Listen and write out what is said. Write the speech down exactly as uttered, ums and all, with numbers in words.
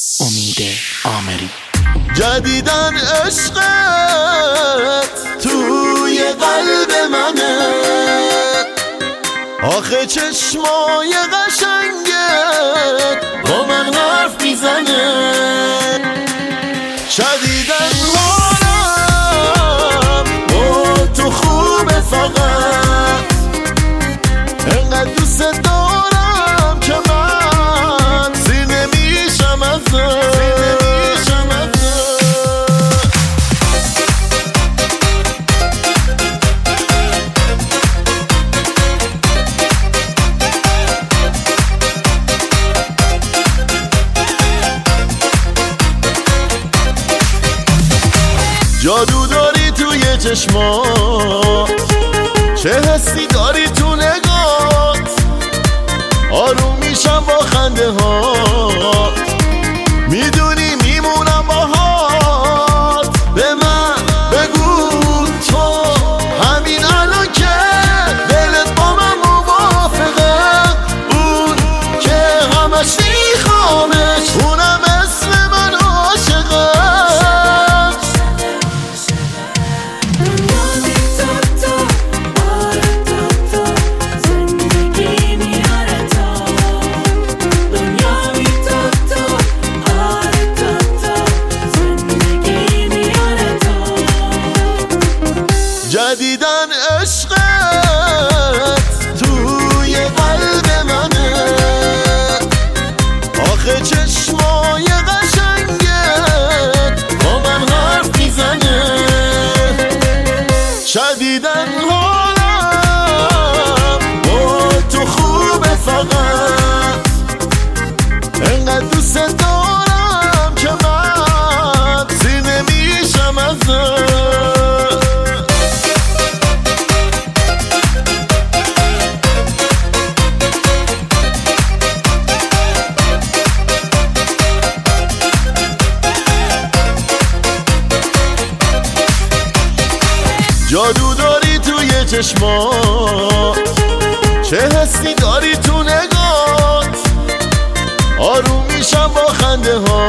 امید آمری. جدیدن عشقت توی قلب منه، آخه چشمای قشنگت با من حرف میزنه. شدیدن حالم با تو خوبه، فقط انقدر دوست دارم که من سیر نمیشم ازت. جادو داری توی چشمات، چه حسی داری تو نگات، آروم میشم با خنده هات، میدونی میمونم باهات. به من بگو تو همین الان که دلت با من موافقه، اون که همش میخوامش، اونم اسم من عاشقه. جدیدن عشقت توی قلب منه، آخه چشمای قشنگت با من حرف میزنه. شدیدن حالم با تو خوبه، فقط انقدر دوست دارم که من سیر نمیشم ازت. جادو داری توی چشمات، چه حسی داری تو نگات، آروم میشم با خنده ها،